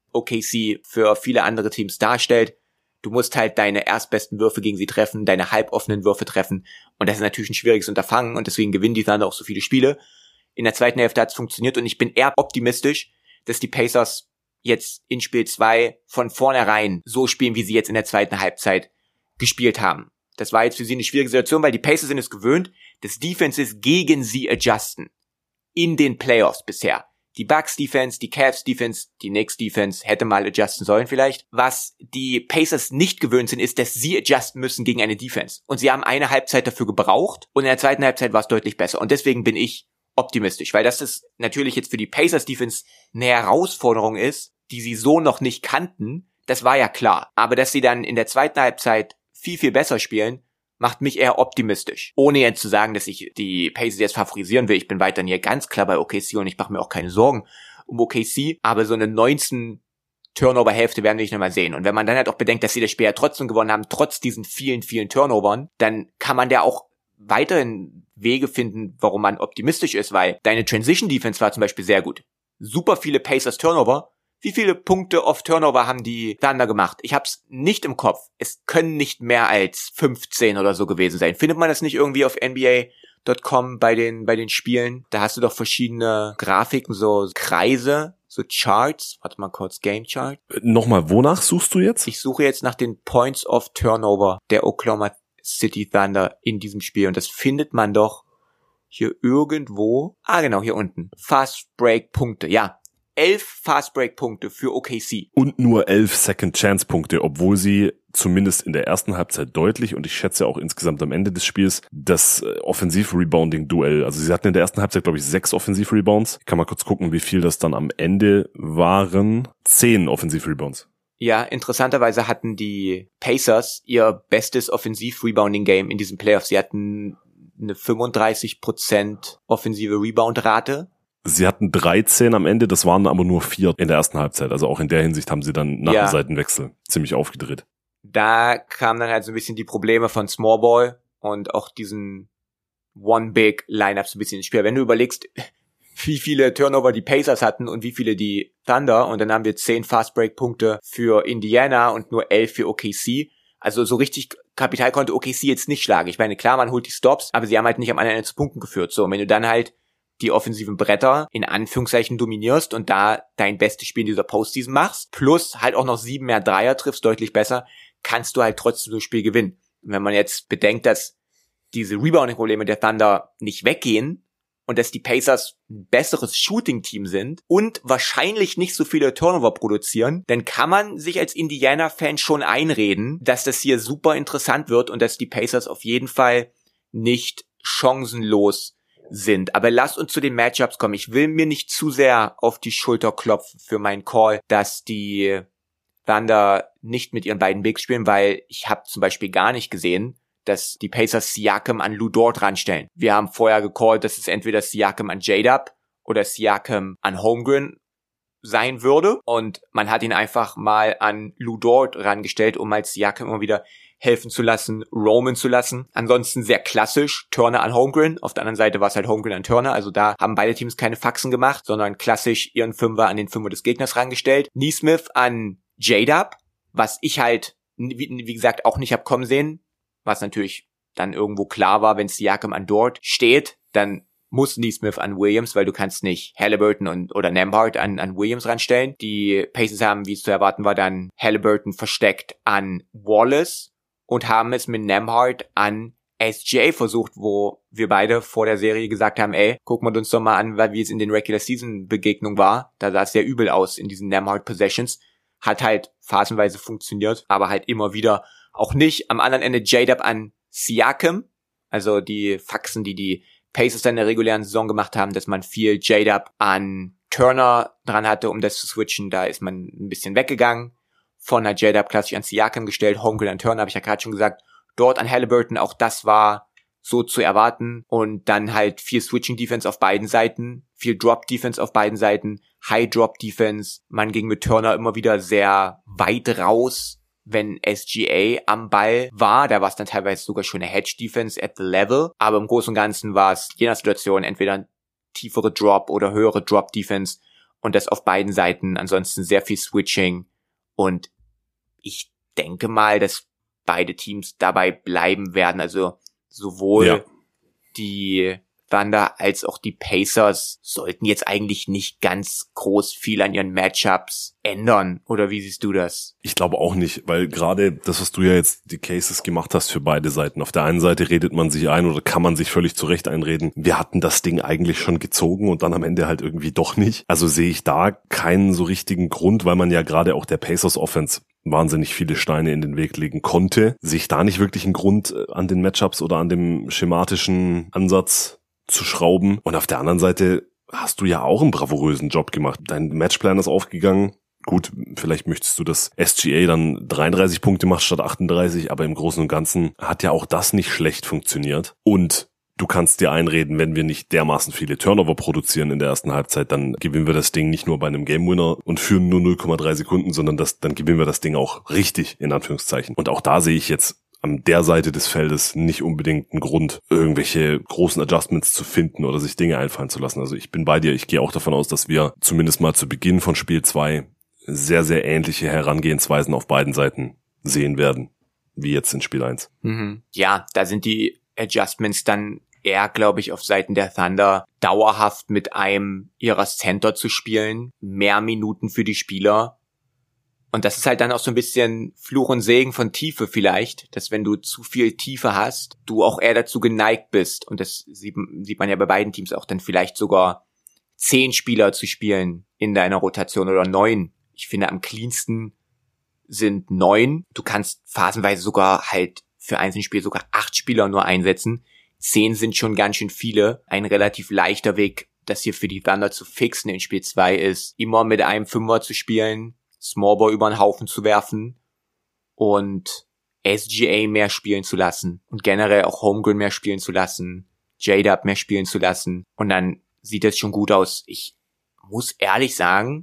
OKC für viele andere Teams darstellt. Du musst halt deine erstbesten Würfe gegen sie treffen, deine halboffenen Würfe treffen und das ist natürlich ein schwieriges Unterfangen und deswegen gewinnen die Thunder auch so viele Spiele. In der zweiten Hälfte hat es funktioniert und ich bin eher optimistisch, dass die Pacers jetzt in Spiel 2 von vornherein so spielen, wie sie jetzt in der zweiten Halbzeit gespielt haben. Das war jetzt für sie eine schwierige Situation, weil die Pacers sind es gewöhnt, dass Defenses gegen sie adjusten. In den Playoffs bisher. Die Bucks Defense, die Cavs Defense, die Knicks Defense hätte mal adjusten sollen vielleicht. Was die Pacers nicht gewöhnt sind, ist, dass sie adjusten müssen gegen eine Defense. Und sie haben eine Halbzeit dafür gebraucht und in der zweiten Halbzeit war es deutlich besser. Und deswegen bin ich optimistisch, weil das natürlich jetzt für die Pacers Defense eine Herausforderung ist, die sie so noch nicht kannten. Das war ja klar. Aber dass sie dann in der zweiten Halbzeit viel, viel besser spielen, macht mich eher optimistisch. Ohne jetzt zu sagen, dass ich die Pacers jetzt favorisieren will. Ich bin weiterhin hier ganz klar bei OKC und ich mache mir auch keine Sorgen um OKC. Aber so eine 19 Turnover-Hälfte werden wir nicht nochmal sehen. Und wenn man dann halt auch bedenkt, dass sie das Spiel ja trotzdem gewonnen haben, trotz diesen vielen, vielen Turnovern, dann kann man da auch weiterhin Wege finden, warum man optimistisch ist, weil deine Transition-Defense war zum Beispiel sehr gut. Super viele Pacers-Turnover. Wie viele Punkte auf Turnover haben die Thunder gemacht? Ich hab's nicht im Kopf. Es können nicht mehr als 15 oder so gewesen sein. Findet man das nicht irgendwie auf NBA.com bei den Spielen? Da hast du doch verschiedene Grafiken, so Kreise, so Charts. Warte mal kurz, Game Chart. Nochmal, wonach suchst du jetzt? Ich suche jetzt nach den Points of Turnover der Oklahoma City Thunder in diesem Spiel. Und das findet man doch hier irgendwo. Ah, genau, hier unten. Fast Break Punkte. Ja. 11 Fast-Break-Punkte für OKC. Und nur 11 Second-Chance-Punkte, obwohl sie zumindest in der ersten Halbzeit deutlich und ich schätze auch insgesamt am Ende des Spiels das Offensiv-Rebounding-Duell. Also sie hatten in der ersten Halbzeit, glaube ich, 6 Offensiv-Rebounds. Ich kann mal kurz gucken, wie viel das dann am Ende waren. 10 Offensiv-Rebounds. Ja, interessanterweise hatten die Pacers ihr bestes Offensiv-Rebounding-Game in diesem Playoff. Sie hatten eine 35% offensive Rebound-Rate. Sie hatten 13 am Ende, das waren aber nur 4 in der ersten Halbzeit. Also auch in der Hinsicht haben sie dann nach dem Seitenwechsel ziemlich aufgedreht. Da kamen dann halt so ein bisschen die Probleme von Small Ball und auch diesen One-Big-Lineup so ein bisschen ins Spiel. Wenn du überlegst, wie viele Turnover die Pacers hatten und wie viele die Thunder und dann haben wir 10 Fast-Break-Punkte für Indiana und nur 11 für OKC. Also so richtig Kapital konnte OKC jetzt nicht schlagen. Ich meine, klar, man holt die Stops, aber sie haben halt nicht am anderen Ende zu Punkten geführt. So, und wenn du dann halt die offensiven Bretter in Anführungszeichen dominierst und da dein bestes Spiel in dieser Postseason machst, plus halt auch noch 7 mehr Dreier triffst, deutlich besser, kannst du halt trotzdem so ein Spiel gewinnen. Und wenn man jetzt bedenkt, dass diese Rebounding-Probleme der Thunder nicht weggehen und dass die Pacers ein besseres Shooting-Team sind und wahrscheinlich nicht so viele Turnover produzieren, dann kann man sich als Indiana-Fan schon einreden, dass das hier super interessant wird und dass die Pacers auf jeden Fall nicht chancenlos sind. Aber lasst uns zu den Matchups kommen. Ich will mir nicht zu sehr auf die Schulter klopfen für meinen Call, dass die Thunder nicht mit ihren beiden Bigs spielen, weil ich habe zum Beispiel gar nicht gesehen, dass die Pacers Siakam an Lu Dort ranstellen. Wir haben vorher gecallt, dass es entweder Siakam an J-Dub oder Siakam an Holmgren sein würde und man hat ihn einfach mal an Lu Dort rangestellt, um als Siakam immer wieder helfen zu lassen, roamen zu lassen. Ansonsten sehr klassisch, Turner an Holmgren. Auf der anderen Seite war es halt Holmgren an Turner. Also da haben beide Teams keine Faxen gemacht, sondern klassisch ihren Fünfer an den Fünfer des Gegners rangestellt. Nesmith an J-Dub, was ich halt, wie gesagt, auch nicht hab kommen sehen. Was natürlich dann irgendwo klar war, wenn Siakam an Dort steht, dann muss Nesmith an Williams, weil du kannst nicht Halliburton oder Nembhard an Williams ranstellen. Die Pacers haben, wie es zu erwarten war, dann Halliburton versteckt an Wallace und haben es mit Nembhard an SGA versucht, wo wir beide vor der Serie gesagt haben, ey, gucken wir uns doch mal an, wie es in den Regular Season Begegnungen war. Da sah es sehr übel aus in diesen Nembhard Possessions. Hat halt phasenweise funktioniert, aber halt immer wieder auch nicht. Am anderen Ende J-Dub an Siakam, also die Faxen, die Pacers in der regulären Saison gemacht haben, dass man viel J-Dub an Turner dran hatte, um das zu switchen. Da ist man ein bisschen weggegangen. Von der J-Dub klassisch an Siakam gestellt, Holmgren an Turner, habe ich ja gerade schon gesagt. Dort an Halliburton, auch das war so zu erwarten. Und dann halt viel Switching-Defense auf beiden Seiten, viel Drop-Defense auf beiden Seiten, High-Drop-Defense. Man ging mit Turner immer wieder sehr weit raus, wenn SGA am Ball war. Da war es dann teilweise sogar schon eine Hedge-Defense at the level. Aber im Großen und Ganzen war es je nach Situation entweder tiefere Drop- oder höhere Drop-Defense. Und das auf beiden Seiten. Ansonsten sehr viel Switching. Und ich denke mal, dass beide Teams dabei bleiben werden. Also sowohl die Thunder als auch die Pacers sollten jetzt eigentlich nicht ganz groß viel an ihren Matchups ändern. Oder wie siehst du das? Ich glaube auch nicht, weil gerade das, was du ja jetzt die Cases gemacht hast für beide Seiten. Auf der einen Seite redet man sich ein oder kann man sich völlig zurecht einreden. Wir hatten das Ding eigentlich schon gezogen und dann am Ende halt irgendwie doch nicht. Also sehe ich da keinen so richtigen Grund, weil man ja gerade auch der Pacers Offense wahnsinnig viele Steine in den Weg legen konnte. Sehe ich da nicht wirklich einen Grund an den Matchups oder an dem schematischen Ansatz zu schrauben. Und auf der anderen Seite hast du ja auch einen bravourösen Job gemacht. Dein Matchplan ist aufgegangen. Gut, vielleicht möchtest du, dass SGA dann 33 Punkte macht statt 38, aber im Großen und Ganzen hat ja auch das nicht schlecht funktioniert. Und du kannst dir einreden, wenn wir nicht dermaßen viele Turnover produzieren in der ersten Halbzeit, dann gewinnen wir das Ding nicht nur bei einem Game Winner und führen nur 0,3 Sekunden, sondern dann gewinnen wir das Ding auch richtig, in Anführungszeichen. Und auch da sehe ich jetzt an der Seite des Feldes nicht unbedingt einen Grund, irgendwelche großen Adjustments zu finden oder sich Dinge einfallen zu lassen. Also ich bin bei dir. Ich gehe auch davon aus, dass wir zumindest mal zu Beginn von Spiel 2 sehr, sehr ähnliche Herangehensweisen auf beiden Seiten sehen werden, wie jetzt in Spiel 1. Ja, da sind die Adjustments dann eher, glaube ich, auf Seiten der Thunder dauerhaft mit einem ihrer Center zu spielen, mehr Minuten für die Spieler. Und das ist halt dann auch so ein bisschen Fluch und Segen von Tiefe vielleicht, dass wenn du zu viel Tiefe hast, du auch eher dazu geneigt bist. Und das sieht man ja bei beiden Teams auch, dann vielleicht sogar 10 Spieler zu spielen in deiner Rotation oder 9. Ich finde, am cleansten sind 9. Du kannst phasenweise sogar halt für einzelne Spiele sogar 8 Spieler nur einsetzen. 10 sind schon ganz schön viele. Ein relativ leichter Weg, das hier für die Thunder zu fixen in Spiel 2 ist, immer mit einem Fünfer zu spielen, Smallball über den Haufen zu werfen und SGA mehr spielen zu lassen und generell auch Holmgren mehr spielen zu lassen, J-Dub mehr spielen zu lassen und dann sieht das schon gut aus. Ich muss ehrlich sagen,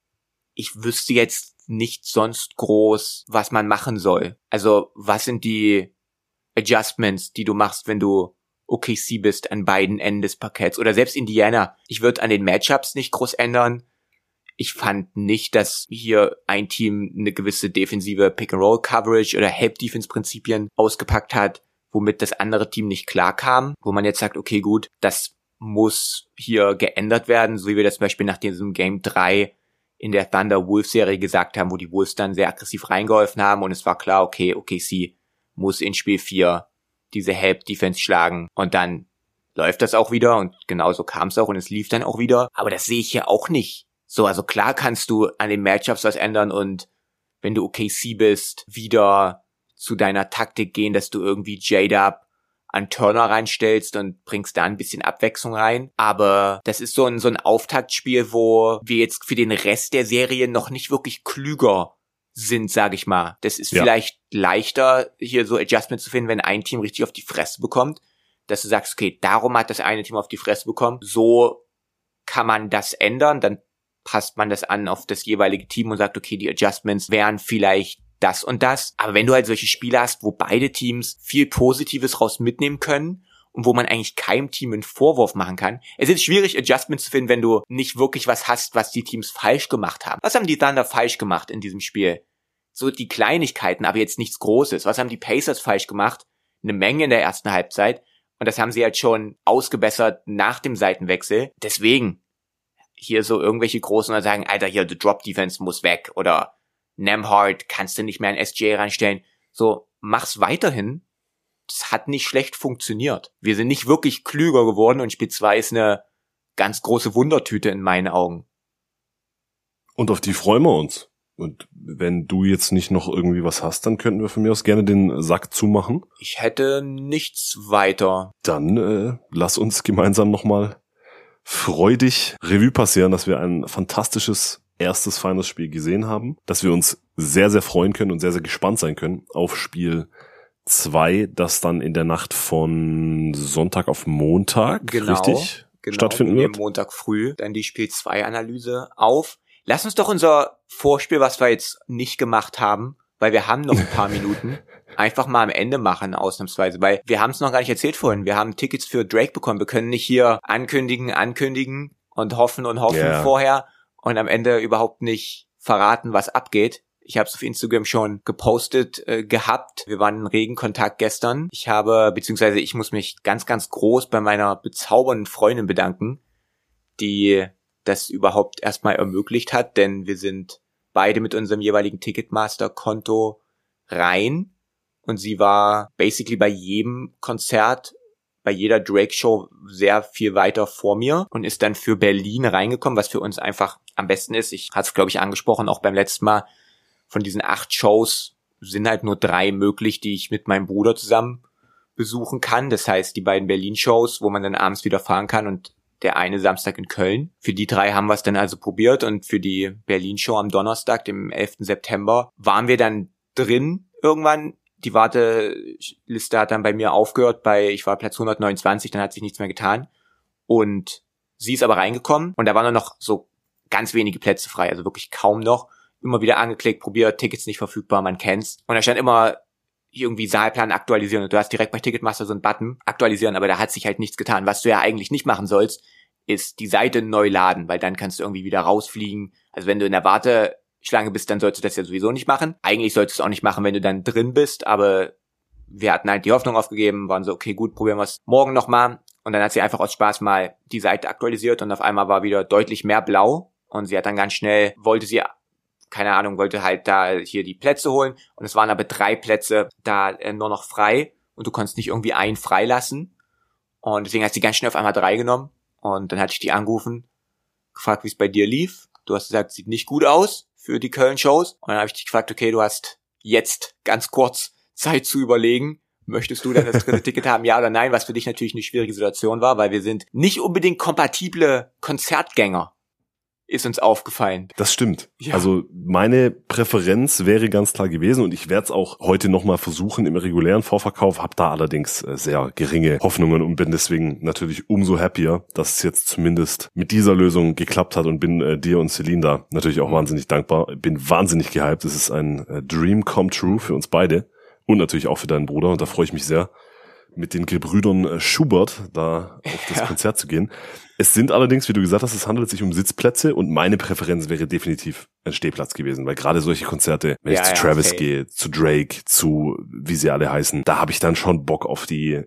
ich wüsste jetzt nicht sonst groß, was man machen soll. Also was sind die Adjustments, die du machst, wenn du OKC bist an beiden Enden des Parketts oder selbst Indiana? Ich würde an den Matchups nicht groß ändern. Ich fand nicht, dass hier ein Team eine gewisse defensive Pick-and-Roll-Coverage oder Help-Defense-Prinzipien ausgepackt hat, womit das andere Team nicht klarkam, wo man jetzt sagt, okay, gut, das muss hier geändert werden, so wie wir das zum Beispiel nach diesem Game 3 in der Thunder-Wolves-Serie gesagt haben, wo die Wolves dann sehr aggressiv reingeholfen haben und es war klar, okay, OKC muss in Spiel 4 diese Help-Defense schlagen und dann läuft das auch wieder und genauso kam es auch und es lief dann auch wieder, aber das sehe ich hier auch nicht. So, also klar kannst du an den Matchups was ändern und wenn du OKC bist, wieder zu deiner Taktik gehen, dass du irgendwie J-Dub an Turner reinstellst und bringst da ein bisschen Abwechslung rein. Aber das ist so ein Auftaktspiel, wo wir jetzt für den Rest der Serie noch nicht wirklich klüger sind, sage ich mal. Das ist vielleicht leichter, hier so Adjustments zu finden, wenn ein Team richtig auf die Fresse bekommt, dass du sagst, okay, darum hat das eine Team auf die Fresse bekommen. So kann man das ändern, dann passt man das an auf das jeweilige Team und sagt, okay, die Adjustments wären vielleicht das und das. Aber wenn du halt solche Spiele hast, wo beide Teams viel Positives raus mitnehmen können und wo man eigentlich keinem Team einen Vorwurf machen kann. Es ist schwierig, Adjustments zu finden, wenn du nicht wirklich was hast, was die Teams falsch gemacht haben. Was haben die Thunder falsch gemacht in diesem Spiel? So die Kleinigkeiten, aber jetzt nichts Großes. Was haben die Pacers falsch gemacht? Eine Menge in der ersten Halbzeit. Und das haben sie halt schon ausgebessert nach dem Seitenwechsel. Deswegen hier so irgendwelche Großen oder sagen, Alter, hier, die Drop-Defense muss weg oder Nembhard kannst du nicht mehr an SGA reinstellen. So, mach's weiterhin. Das hat nicht schlecht funktioniert. Wir sind nicht wirklich klüger geworden und Spiel 2 ist eine ganz große Wundertüte in meinen Augen. Und auf die freuen wir uns. Und wenn du jetzt nicht noch irgendwie was hast, dann könnten wir von mir aus gerne den Sack zumachen. Ich hätte nichts weiter. Dann lass uns gemeinsam nochmal freudig Revue passieren, dass wir ein fantastisches erstes Finals-Spiel gesehen haben, dass wir uns sehr, sehr freuen können und sehr, sehr gespannt sein können auf Spiel 2, das dann in der Nacht von Sonntag auf Montag richtig stattfinden wird. Montag früh dann die Spiel 2 Analyse auf. Lass uns doch unser Vorspiel, was wir jetzt nicht gemacht haben, weil wir haben noch ein paar Minuten, einfach mal am Ende machen, ausnahmsweise, weil wir haben es noch gar nicht erzählt vorhin. Wir haben Tickets für Drake bekommen. Wir können nicht hier ankündigen und hoffen vorher und am Ende überhaupt nicht verraten, was abgeht. Ich habe es auf Instagram schon gepostet gehabt. Wir waren in regen Kontakt gestern. Ich muss mich ganz, ganz groß bei meiner bezaubernden Freundin bedanken, die das überhaupt erstmal ermöglicht hat, denn wir sind beide mit unserem jeweiligen Ticketmaster-Konto rein und sie war basically bei jedem Konzert, bei jeder Drake-Show sehr viel weiter vor mir und ist dann für Berlin reingekommen, was für uns einfach am besten ist. Ich hatte es, glaube ich, angesprochen, auch beim letzten Mal, von diesen 8 Shows sind halt nur 3 möglich, die ich mit meinem Bruder zusammen besuchen kann. Das heißt, die beiden Berlin-Shows, wo man dann abends wieder fahren kann und der eine Samstag in Köln. Für die 3 haben wir es dann also probiert und für die Berlin-Show am Donnerstag, dem 11. September, waren wir dann drin irgendwann. Die Warteliste hat dann bei mir aufgehört, ich war Platz 129, dann hat sich nichts mehr getan. Und sie ist aber reingekommen und da waren nur noch so ganz wenige Plätze frei, also wirklich kaum noch. Immer wieder angeklickt, probiert, Tickets nicht verfügbar, man kennt's. Und da stand immer irgendwie Saalplan aktualisieren und du hast direkt bei Ticketmaster so einen Button aktualisieren, aber da hat sich halt nichts getan. Was du ja eigentlich nicht machen sollst, ist die Seite neu laden, weil dann kannst du irgendwie wieder rausfliegen. Also wenn du in der Warteschlange bist, dann sollst du das ja sowieso nicht machen. Eigentlich solltest du es auch nicht machen, wenn du dann drin bist, aber wir hatten halt die Hoffnung aufgegeben, waren so, okay, gut, probieren wir es morgen nochmal. Und dann hat sie einfach aus Spaß mal die Seite aktualisiert und auf einmal war wieder deutlich mehr blau und sie hat dann ganz schnell, wollte halt da hier die Plätze holen und es waren aber 3 Plätze da nur noch frei und du konntest nicht irgendwie einen freilassen und deswegen hat sie ganz schnell auf einmal 3 genommen und dann hatte ich die angerufen, gefragt, wie es bei dir lief. Du hast gesagt, sieht nicht gut aus für die Köln-Shows und dann habe ich dich gefragt, okay, du hast jetzt ganz kurz Zeit zu überlegen, möchtest du denn das 3. Ticket haben, ja oder nein, was für dich natürlich eine schwierige Situation war, weil wir sind nicht unbedingt kompatible Konzertgänger. Ist uns aufgefallen. Das stimmt. Ja. Also meine Präferenz wäre ganz klar gewesen und ich werde es auch heute nochmal versuchen im regulären Vorverkauf, habe da allerdings sehr geringe Hoffnungen und bin deswegen natürlich umso happier, dass es jetzt zumindest mit dieser Lösung geklappt hat und bin dir und Celine da natürlich auch wahnsinnig dankbar. Bin wahnsinnig gehypt. Es ist ein Dream come true für uns beide und natürlich auch für deinen Bruder und da freue ich mich sehr, mit den Gebrüdern Schubert da auf das Konzert zu gehen. Es sind allerdings, wie du gesagt hast, es handelt sich um Sitzplätze und meine Präferenz wäre definitiv ein Stehplatz gewesen, weil gerade solche Konzerte, wenn ich zu Travis gehe, zu Drake, zu wie sie alle heißen, da habe ich dann schon Bock auf die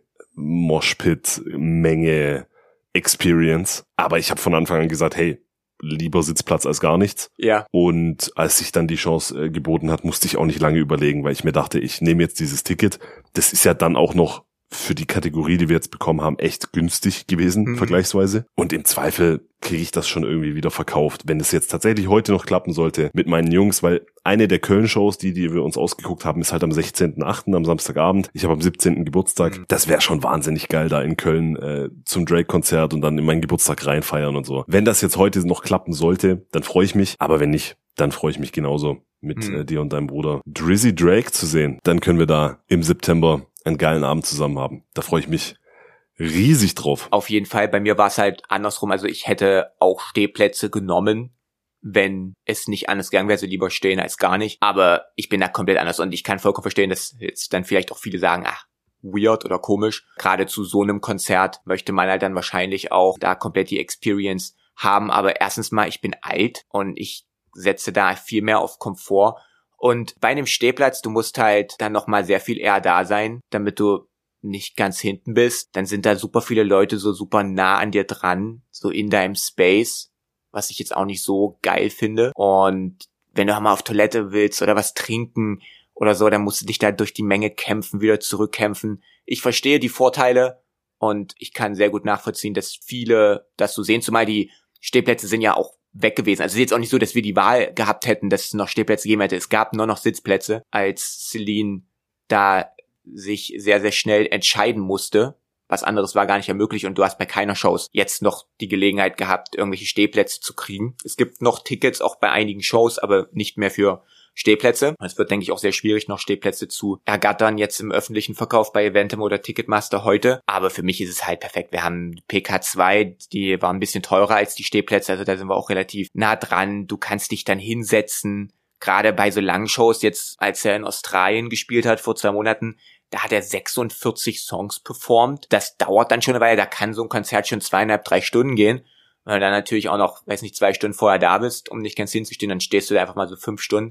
Moshpit-Menge Experience. Aber ich habe von Anfang an gesagt, hey, lieber Sitzplatz als gar nichts. Ja. Und als sich dann die Chance geboten hat, musste ich auch nicht lange überlegen, weil ich mir dachte, ich nehme jetzt dieses Ticket. Das ist ja dann auch noch für die Kategorie, die wir jetzt bekommen haben, echt günstig gewesen, vergleichsweise. Und im Zweifel kriege ich das schon irgendwie wieder verkauft, wenn es jetzt tatsächlich heute noch klappen sollte mit meinen Jungs, weil eine der Köln-Shows, die wir uns ausgeguckt haben, ist halt am 16.8., am Samstagabend. Ich habe am 17. Geburtstag. Das wäre schon wahnsinnig geil, da in Köln zum Drake-Konzert und dann in meinen Geburtstag reinfeiern und so. Wenn das jetzt heute noch klappen sollte, dann freue ich mich. Aber wenn nicht, dann freue ich mich genauso mit dir und deinem Bruder Drizzy Drake zu sehen. Dann können wir da im September einen geilen Abend zusammen haben. Da freue ich mich riesig drauf. Auf jeden Fall, bei mir war es halt andersrum. Also ich hätte auch Stehplätze genommen, wenn es nicht anders gegangen wäre, so lieber stehen als gar nicht. Aber ich bin da komplett anders und ich kann vollkommen verstehen, dass jetzt dann vielleicht auch viele sagen, ach, weird oder komisch. Gerade zu so einem Konzert möchte man halt dann wahrscheinlich auch da komplett die Experience haben. Aber erstens mal, ich bin alt und ich setze da viel mehr auf Komfort. Und bei einem Stehplatz, du musst halt dann nochmal sehr viel eher da sein, damit du nicht ganz hinten bist. Dann sind da super viele Leute so super nah an dir dran, so in deinem Space, was ich jetzt auch nicht so geil finde. Und wenn du mal auf Toilette willst oder was trinken oder so, dann musst du dich da durch die Menge kämpfen, wieder zurückkämpfen. Ich verstehe die Vorteile und ich kann sehr gut nachvollziehen, dass viele das so sehen. Zumal die Stehplätze sind ja auch weg gewesen. Also es ist jetzt auch nicht so, dass wir die Wahl gehabt hätten, dass es noch Stehplätze gegeben hätte. Es gab nur noch Sitzplätze, als Celine da sich sehr, sehr schnell entscheiden musste. Was anderes war gar nicht mehr möglich und du hast bei keiner Shows jetzt noch die Gelegenheit gehabt, irgendwelche Stehplätze zu kriegen. Es gibt noch Tickets, auch bei einigen Shows, aber nicht mehr für Stehplätze. Es wird, denke ich, auch sehr schwierig, noch Stehplätze zu ergattern, jetzt im öffentlichen Verkauf bei Eventim oder Ticketmaster heute. Aber für mich ist es halt perfekt. Wir haben PK2, die war ein bisschen teurer als die Stehplätze, also da sind wir auch relativ nah dran. Du kannst dich dann hinsetzen. Gerade bei so langen Shows, jetzt als er in Australien gespielt hat vor 2 Monaten, da hat er 46 Songs performt. Das dauert dann schon eine Weile, da kann so ein Konzert schon 2,5-3 Stunden gehen. Wenn du dann natürlich auch noch, 2 Stunden vorher da bist, um nicht ganz hinzustehen, dann stehst du da einfach mal so 5 Stunden.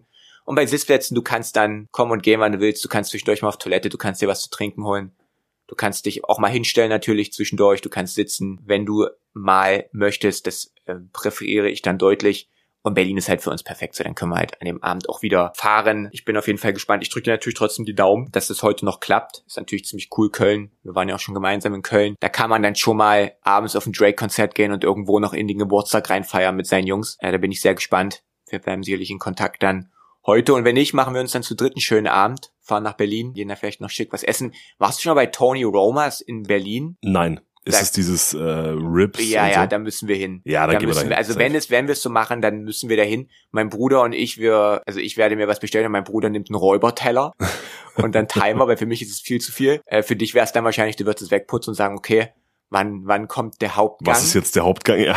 Und bei Sitzplätzen, du kannst dann kommen und gehen, wann du willst. Du kannst zwischendurch mal auf Toilette, du kannst dir was zu trinken holen. Du kannst dich auch mal hinstellen natürlich zwischendurch. Du kannst sitzen, wenn du mal möchtest. Das präferiere ich dann deutlich. Und Berlin ist halt für uns perfekt. So, dann können wir halt an dem Abend auch wieder fahren. Ich bin auf jeden Fall gespannt. Ich drücke dir natürlich trotzdem die Daumen, dass es heute noch klappt. Ist natürlich ziemlich cool, Köln. Wir waren ja auch schon gemeinsam in Köln. Da kann man dann schon mal abends auf ein Drake-Konzert gehen und irgendwo noch in den Geburtstag reinfeiern mit seinen Jungs. Da bin ich sehr gespannt. Wir bleiben sicherlich in Kontakt dann heute. Und wenn nicht, machen wir uns dann zu dritt einen schönen Abend. Fahren nach Berlin, gehen da vielleicht noch schick was essen. Warst du schon mal bei Tony Romas in Berlin? Nein. Ist es dieses Ribs? Ja, so? da müssen wir hin. Ja, da gehen wir dahin. Also wenn wir es so machen, dann müssen wir dahin. Mein Bruder und ich, ich werde mir was bestellen und mein Bruder nimmt einen Räuberteller und dann Timer, weil für mich ist es viel zu viel. Für dich wäre es dann wahrscheinlich, du wirst es wegputzen und sagen, okay, wann kommt der Hauptgang? Was ist jetzt der Hauptgang? Ja.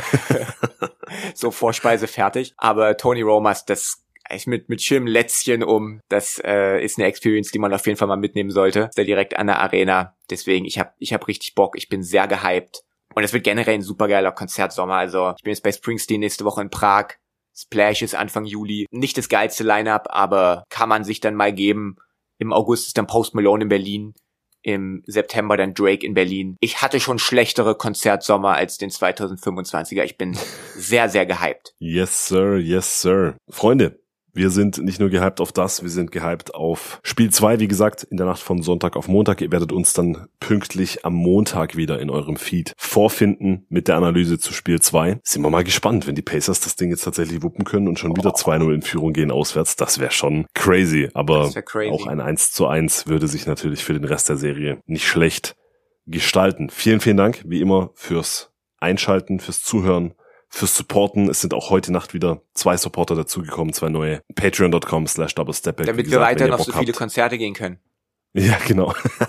So Vorspeise fertig. Aber Tony Romas, das mit schönem Lätzchen das ist eine Experience, die man auf jeden Fall mal mitnehmen sollte. Ist da direkt an der Arena. Deswegen, ich hab richtig Bock. Ich bin sehr gehypt. Und es wird generell ein supergeiler Konzertsommer. Also ich bin jetzt bei Springsteen nächste Woche in Prag. Splash ist Anfang Juli. Nicht das geilste Line-Up, aber kann man sich dann mal geben. Im August ist dann Post Malone in Berlin. Im September dann Drake in Berlin. Ich hatte schon schlechtere Konzertsommer als den 2025er. Ich bin sehr, sehr gehypt. Yes, sir. Yes, sir. Freunde, wir sind nicht nur gehypt auf das, wir sind gehypt auf Spiel 2, wie gesagt, in der Nacht von Sonntag auf Montag. Ihr werdet uns dann pünktlich am Montag wieder in eurem Feed vorfinden mit der Analyse zu Spiel 2. Sind wir mal gespannt, wenn die Pacers das Ding jetzt tatsächlich wuppen können und schon wieder 2-0 in Führung gehen auswärts. Das wäre schon crazy, aber auch ein 1:1 würde sich natürlich für den Rest der Serie nicht schlecht gestalten. Vielen, vielen Dank, wie immer, fürs Einschalten, fürs Zuhören, fürs Supporten. Es sind auch heute Nacht wieder 2 Supporter dazugekommen, 2 neue. Patreon.com/doublestepback. Damit wir weiterhin auf so viele Konzerte gehen können. Ja, genau.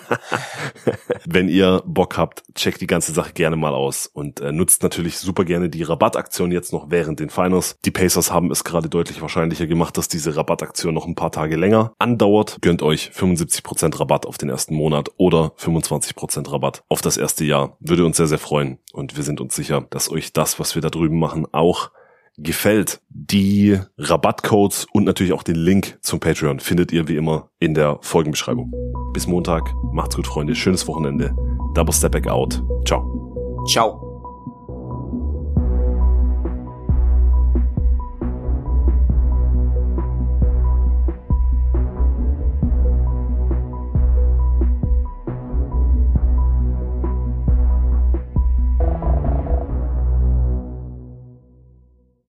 Wenn ihr Bock habt, checkt die ganze Sache gerne mal aus und nutzt natürlich super gerne die Rabattaktion jetzt noch während den Finals. Die Pacers haben es gerade deutlich wahrscheinlicher gemacht, dass diese Rabattaktion noch ein paar Tage länger andauert. Gönnt euch 75% Rabatt auf den ersten Monat oder 25% Rabatt auf das erste Jahr. Würde uns sehr, sehr freuen und wir sind uns sicher, dass euch das, was wir da drüben machen, auch gefällt. Die Rabattcodes und natürlich auch den Link zum Patreon findet ihr wie immer in der Folgenbeschreibung. Bis Montag. Macht's gut, Freunde. Schönes Wochenende. Double Step Back out. Ciao. Ciao.